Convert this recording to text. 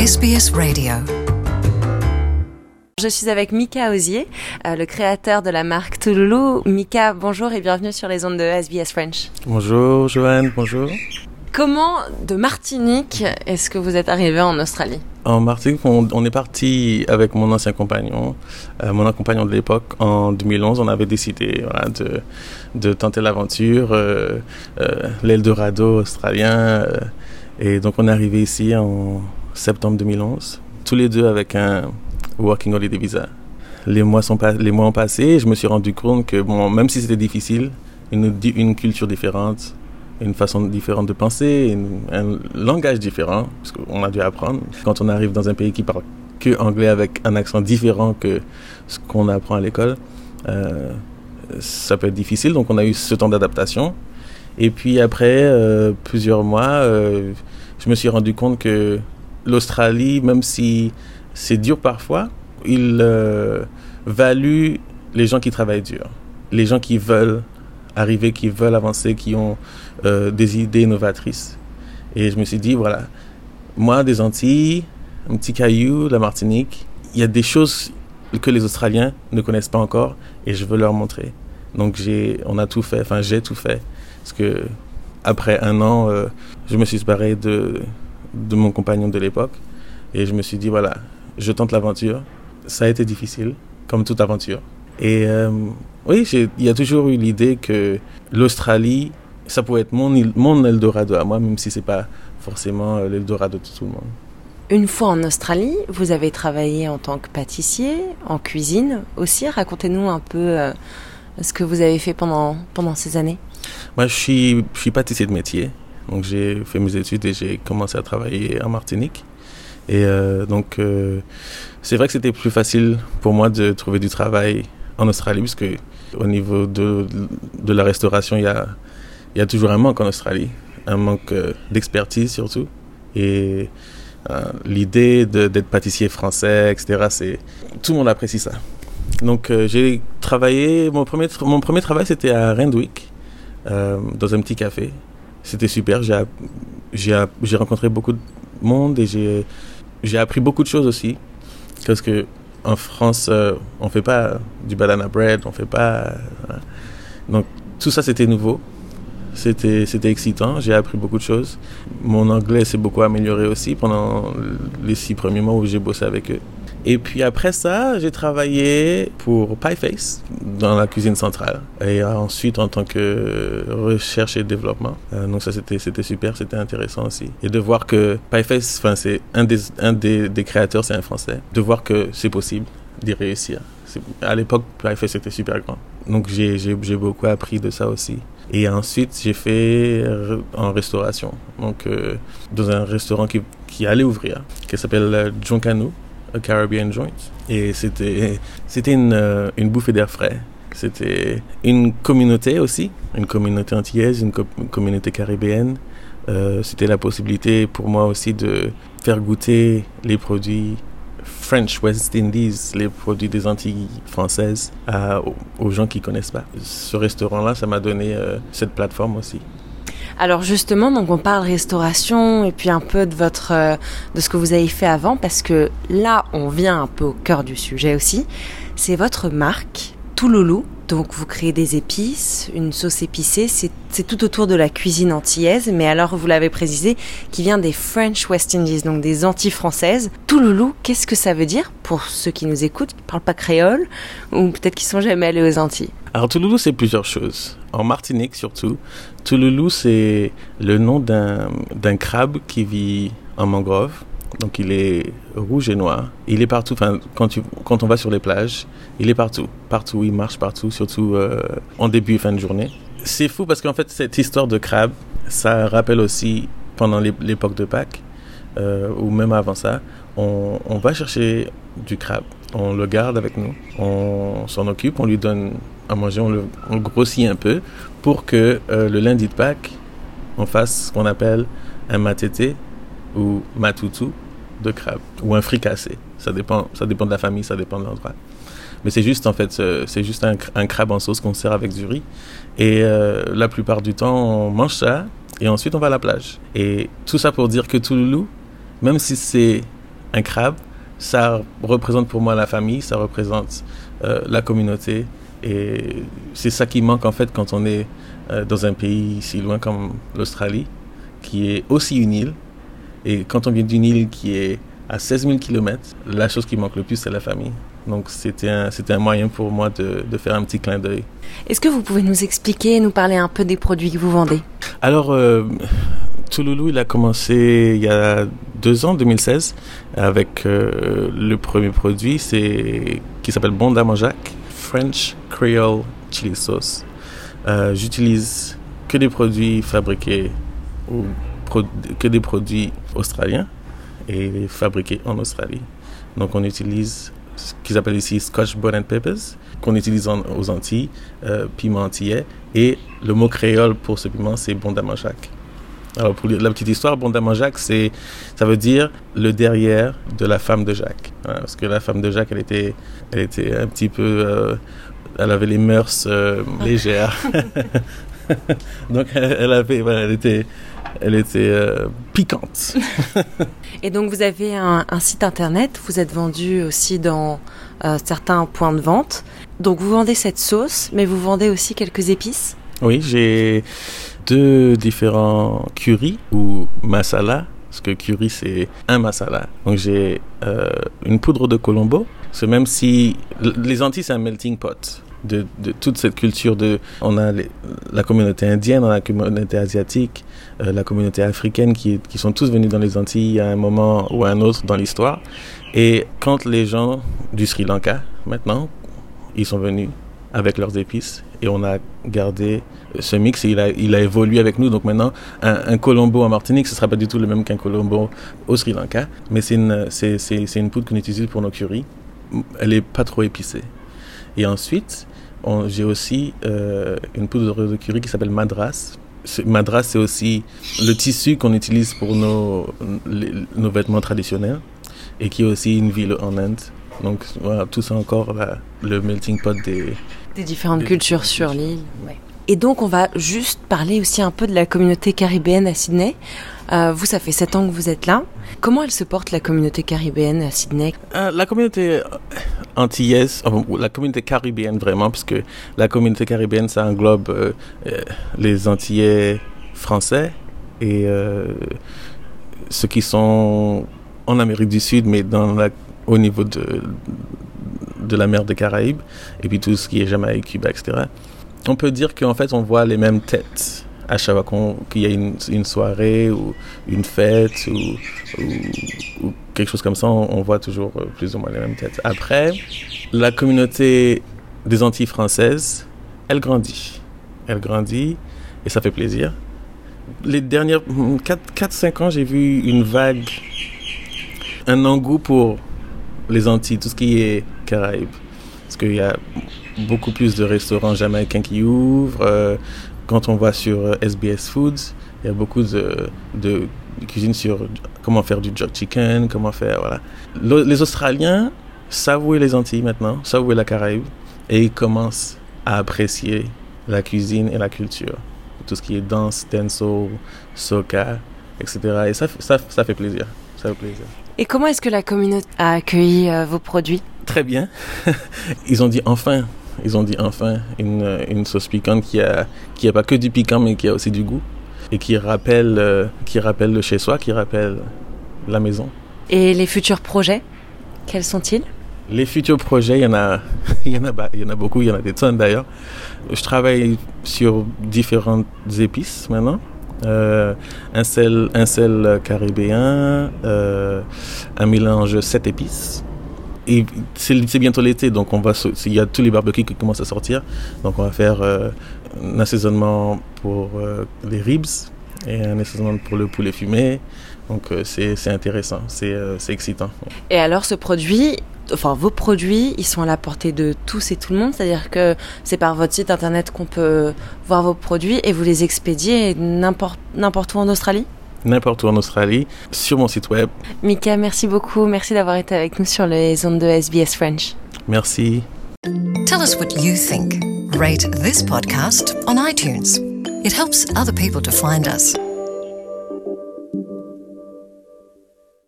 SBS Radio. Je suis avec Mika Osier, le créateur de la marque Touloulou. Mika, bonjour et bienvenue sur les ondes de SBS French. Bonjour Joanne, bonjour. Comment de Martinique est-ce que vous êtes arrivé en Australie ? En Martinique, on est parti avec mon ancien compagnon, mon compagnon de l'époque. En 2011, on avait décidé de tenter l'aventure, l'Eldorado australien. Et donc on est arrivé ici en septembre 2011, tous les deux avec un Working Holiday Visa. Les mois ont passé et je me suis rendu compte que même si c'était difficile, une culture différente, une façon différente de penser, un langage différent, parce qu'on a dû apprendre. Quand on arrive dans un pays qui parle que anglais avec un accent différent que ce qu'on apprend à l'école, ça peut être difficile. Donc on a eu ce temps d'adaptation. Et puis après plusieurs mois, je me suis rendu compte que l'Australie, même si c'est dur parfois, il value les gens qui travaillent dur, les gens qui veulent arriver, qui veulent avancer, qui ont des idées novatrices. Et je me suis dit, voilà, moi, des Antilles, un petit caillou, la Martinique, il y a des choses que les Australiens ne connaissent pas encore et je veux leur montrer. Donc j'ai tout fait. Parce que après un an, je me suis séparé de mon compagnon de l'époque et je me suis dit, voilà, je tente l'aventure. Ça a été difficile, comme toute aventure. Et oui, il y a toujours eu l'idée que l'Australie, ça pouvait être mon Eldorado à moi, même si c'est pas forcément l'Eldorado de tout le monde. Une fois en Australie, vous avez travaillé en tant que pâtissier, en cuisine aussi. Racontez-nous un peu ce que vous avez fait pendant ces années. Moi, je suis pâtissier de métier. Donc, j'ai fait mes études et j'ai commencé à travailler en Martinique. Et donc, c'est vrai que c'était plus facile pour moi de trouver du travail en Australie, puisque au niveau de la restauration, il y a toujours un manque en Australie, un manque d'expertise surtout. Et l'idée d'être pâtissier français, etc., tout le monde apprécie ça. Donc j'ai travaillé, mon premier travail c'était à Randwick, dans un petit café. C'était super, j'ai rencontré beaucoup de monde et j'ai appris beaucoup de choses aussi, parce que en France, on fait pas du banana bread, on fait pas. Donc tout ça c'était nouveau, c'était excitant. J'ai appris beaucoup de choses. Mon anglais s'est beaucoup amélioré aussi pendant les 6 premiers mois où j'ai bossé avec eux. Et puis après ça, j'ai travaillé pour Pieface dans la cuisine centrale. Et ensuite en tant que recherche et développement. Donc ça c'était super, c'était intéressant aussi. Et de voir que Pieface, c'est un des créateurs, c'est un Français. De voir que c'est possible d'y réussir. À l'époque, Pieface était super grand. Donc j'ai beaucoup appris de ça aussi. Et ensuite, j'ai fait en restauration. Donc dans un restaurant qui allait ouvrir, qui s'appelle Joncano, A Caribbean Joint. Et c'était une bouffée d'air frais. C'était une communauté aussi, une communauté antillaise, une communauté caribéenne. C'était la possibilité pour moi aussi de faire goûter les produits French West Indies, les produits des Antilles françaises aux gens qui connaissent pas. Ce restaurant-là, ça m'a donné cette plateforme aussi. Alors justement, donc on parle restauration et puis un peu de ce que vous avez fait avant, parce que là, on vient un peu au cœur du sujet aussi. C'est votre marque Touloulou. Donc vous créez des épices, une sauce épicée, c'est tout autour de la cuisine antillaise, mais alors vous l'avez précisé, qui vient des French West Indies, donc des Antilles françaises. Touloulou, qu'est-ce que ça veut dire pour ceux qui nous écoutent, qui ne parlent pas créole, ou peut-être qui ne sont jamais allés aux Antilles? Alors Touloulou, c'est plusieurs choses. En Martinique surtout, Touloulou, c'est le nom d'un crabe qui vit en mangrove. Donc il est rouge et noir. Il est partout. Enfin, quand on va sur les plages, il est partout. Partout, il marche partout, surtout en début et fin de journée. C'est fou parce qu'en fait, cette histoire de crabe, ça rappelle aussi pendant l'époque de Pâques, ou même avant ça, on va chercher du crabe. On le garde avec nous. On s'en occupe, on lui donne à manger, on le grossit un peu pour que le lundi de Pâques, on fasse ce qu'on appelle un matété ou matoutou de crabe, ou un fricassé. Ça dépend de la famille, ça dépend de l'endroit. Mais c'est juste, en fait, c'est juste un crabe en sauce qu'on sert avec du riz. Et la plupart du temps, on mange ça, et ensuite on va à la plage. Et tout ça pour dire que Touloulou, même si c'est un crabe, ça représente pour moi la famille, ça représente la communauté. Et c'est ça qui manque en fait quand on est dans un pays si loin comme l'Australie, qui est aussi une île. Et quand on vient d'une île qui est à 16 000 km, la chose qui manque le plus, c'est la famille. Donc c'était un moyen pour moi de faire un petit clin d'œil. Est-ce que vous pouvez nous expliquer, nous parler un peu des produits que vous vendez? Alors, Touloulou, il a commencé il y a 2 ans, 2016, avec le premier produit, qui s'appelle Bon Damanjac, French Creole Chili Sauce. J'utilise que des produits fabriqués ou que des produits australiens et fabriqués en Australie. Donc on utilise ce qu'ils appellent ici Scotch Bonnet Peppers, qu'on utilise aux Antilles, piment antillais, et le mot créole pour ce piment, c'est Bon Damanjac. Alors pour la petite histoire, Bon Damanjac, ça veut dire le derrière de la femme de Jacques. Voilà, parce que la femme de Jacques, elle était un petit peu... elle avait les mœurs légères. Donc elle était piquante. Et donc vous avez un site internet, vous êtes vendu aussi dans certains points de vente. Donc vous vendez cette sauce, mais vous vendez aussi quelques épices? Oui, j'ai 2 différents currys ou masala, parce que curry c'est un masala. Donc j'ai une poudre de colombo, parce que même si les Antilles c'est un melting pot de toute cette culture on a la communauté indienne, on a la communauté asiatique, la communauté africaine qui sont tous venus dans les Antilles à un moment ou à un autre dans l'histoire. Et quand les gens du Sri Lanka, maintenant, ils sont venus avec leurs épices et on a gardé ce mix et il a évolué avec nous. Donc maintenant, un colombo en Martinique, ce ne sera pas du tout le même qu'un colombo au Sri Lanka, mais c'est une poudre qu'on utilise pour nos currys. Elle n'est pas trop épicée. Et ensuite, j'ai aussi une poudre de curry qui s'appelle Madras. Madras, c'est aussi le tissu qu'on utilise pour nos vêtements traditionnels et qui est aussi une ville en Inde. Donc voilà, tout ça encore, le melting pot des différentes cultures sur l'île. Ouais. Et donc, on va juste parler aussi un peu de la communauté caribéenne à Sydney. Vous, ça fait 7 ans que vous êtes là. Comment elle se porte, la communauté caribéenne à Sydney? La communauté antillaise, la communauté caribéenne vraiment, parce que la communauté caribéenne, ça englobe les Antillais français et ceux qui sont en Amérique du Sud, mais au niveau de la mer des Caraïbes, et puis tout ce qui est Jamaïque, Cuba, etc. On peut dire qu'en fait, on voit les mêmes têtes à chaque fois qu'il y a une soirée ou une fête ou quelque chose comme ça, on voit toujours plus ou moins les mêmes têtes. Après, la communauté des Antilles françaises, elle grandit et ça fait plaisir. Les dernières 4-5 ans, j'ai vu une vague, un engouement pour les Antilles, tout ce qui est Caraïbes. Parce qu'il y a beaucoup plus de restaurants jamaïcains qui ouvrent. Quand on va sur SBS Foods, il y a beaucoup de cuisine sur comment faire du jerk chicken, comment faire, voilà. Les Australiens savent où est les Antilles maintenant, savent où est la Caraïbe, et ils commencent à apprécier la cuisine et la culture. Tout ce qui est danse, dancehall, soca, etc. Et ça fait plaisir. Ça fait plaisir. Et comment est-ce que la communauté a accueilli vos produits? Très bien. Ils ont dit enfin une sauce piquante qui a pas que du piquant mais qui a aussi du goût et qui rappelle le chez soi, qui rappelle la maison. Et les futurs projets, quels sont-ils? Les futurs projets, il y en a beaucoup, il y en a des tonnes d'ailleurs. Je travaille sur différentes épices maintenant. Un sel caribéen, un mélange 7 épices. Et c'est bientôt l'été, donc il y a tous les barbecues qui commencent à sortir. Donc on va faire un assaisonnement pour les ribs et un assaisonnement pour le poulet fumé. Donc c'est intéressant, c'est excitant. Et alors vos produits, ils sont à la portée de tous et tout le monde, c'est-à-dire que c'est par votre site internet qu'on peut voir vos produits et vous les expédiez n'importe où en Australie? N'importe où en Australie, sur mon site web. Mika, merci beaucoup. Merci d'avoir été avec nous sur les ondes de SBS French. Merci. Tell us what you think. Rate this podcast on iTunes. It helps other people to find us.